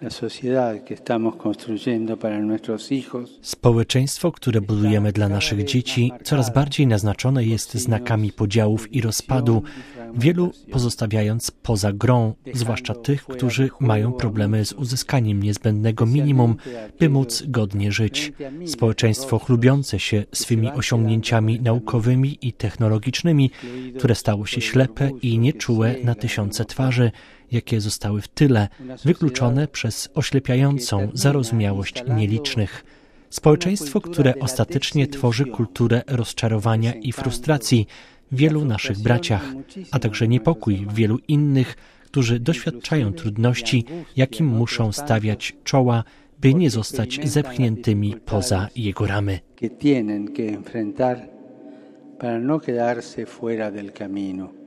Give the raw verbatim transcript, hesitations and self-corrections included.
Społeczeństwo, które budujemy dla naszych dzieci, coraz bardziej naznaczone jest znakami podziałów i rozpadu, wielu pozostawiając poza grą, zwłaszcza tych, którzy mają problemy z uzyskaniem niezbędnego minimum, by móc godnie żyć. Społeczeństwo chlubiące się swymi osiągnięciami naukowymi i technologicznymi, które stało się ślepe i nieczułe na tysiące twarzy, jakie zostały w tyle, wykluczone przez oślepiającą zarozumiałość nielicznych. Społeczeństwo, które ostatecznie tworzy kulturę rozczarowania i frustracji w wielu naszych braciach, a także niepokój w wielu innych, którzy doświadczają trudności, jakim muszą stawiać czoła, by nie zostać zepchniętymi poza jego ramy. Para no quedarse fuera del camino.